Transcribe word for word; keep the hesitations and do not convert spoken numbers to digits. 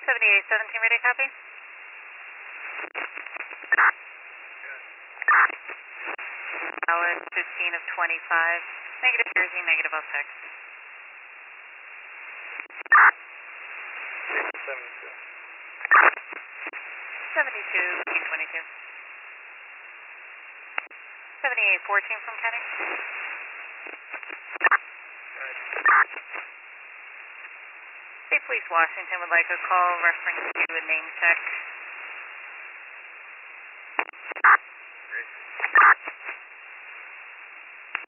seventy-eight seventeen, ready, copy? Dallas, fifteen of twenty-five. Negative Jersey, negative I'll text. seventy-two. seventy-two, twenty-two. seventy-eight fourteen from Kenny. State Police Washington would like a call reference to a name check.